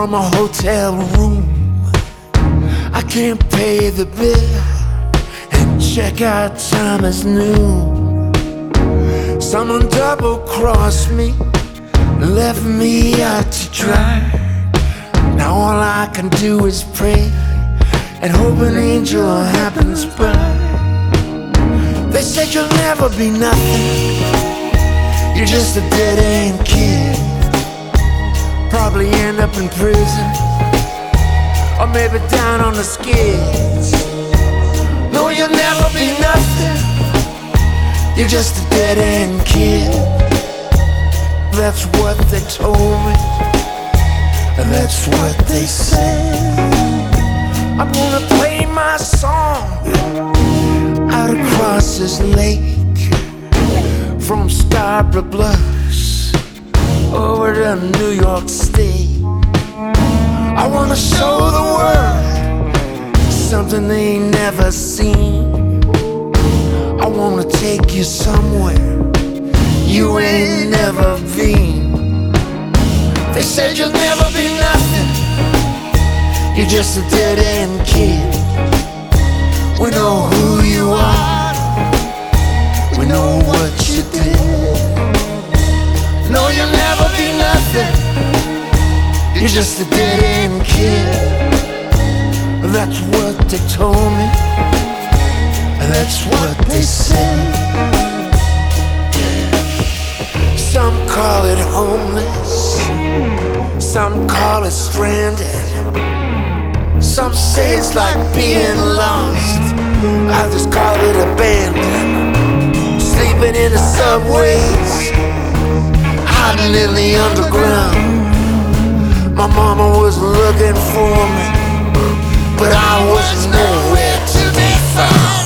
from a hotel room. I can't pay the bill and checkout time is noon. Someone double-crossed me, left me out to dry. Now all I can do is pray and hope an angel happens by. They said you'll never be nothing, you're just a dead-end kid. Probably end up in prison, or maybe down on the skids. No, you'll never be nothing, you're just a dead-end kid. That's what they told me, and that's what they said. I'm gonna play my song out across this lake, from Scarborough Bluffs over to New York State. I wanna show the world something they ain't never seen. I wanna take you somewhere you ain't never been. They said you'll never be nothing, you're just a dead-end kid. We know who you are, we know what you did. No, you'll never be nothing, you're just a dead-end kid. That's what they told me, that's what they said. Some call it homeless, some call it stranded. Some say it's like being lost, I just call it abandoned. Sleeping in the subways, hiding in the underground. My mama was looking for me, but I was nowhere to be found.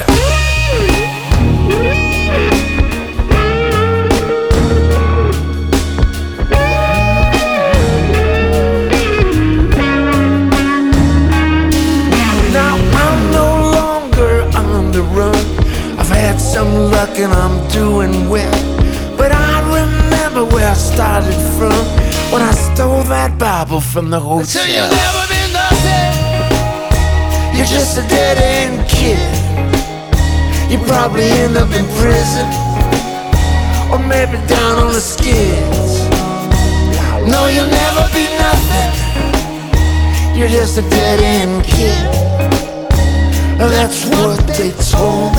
Now I'm no longer on the run, I've had some luck and I'm doing well. But I remember where I started from, when I stole that Bible from the hotel. So you'll never be nothing, you're just a dead-end kid. You probably end up in prison, or maybe down on the skids. No, you'll never be nothing, you're just a dead-end kid. That's what they told me,